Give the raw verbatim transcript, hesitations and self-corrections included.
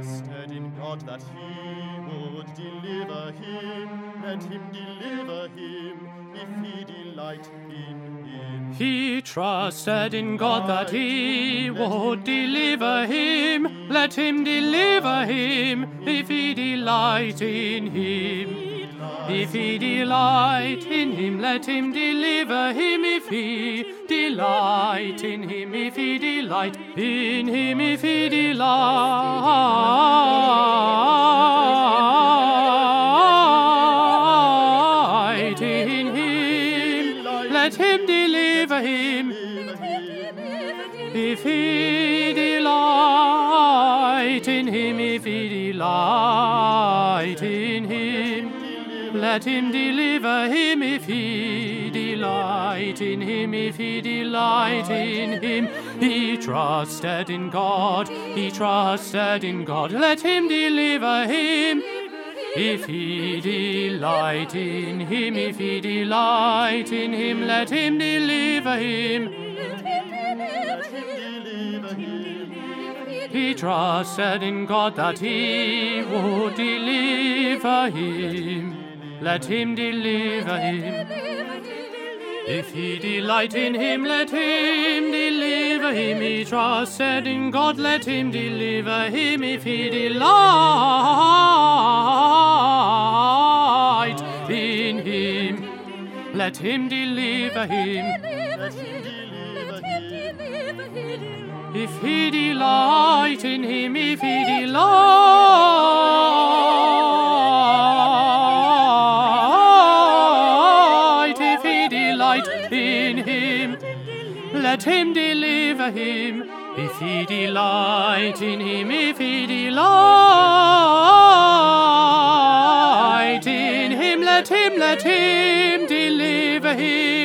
trusted in God that he would deliver him, let him deliver him, if he delight in him. He trusted in God that he would deliver him, let him deliver him, if he delight in him. If he delight in him, let him deliver him. If he delight in him, if he delight in him, if he delight in him, let him deliver him. If he delight in him, if he delight in him, let him deliver him. If he delight in him, if he delight in him, he trusted in God, he trusted in God, let him deliver him. If he delight in him, if he delight in him, let him deliver him. He trusted in God that he would deliver him. Let him deliver him. If he delight in him, let him deliver him. He trusted in God, let him deliver him. If he delight in him, let him deliver him. If he delight in him, if he delight, if he delight in him, let him deliver him. If he delight in him, if he delight in him, let him, let him deliver him.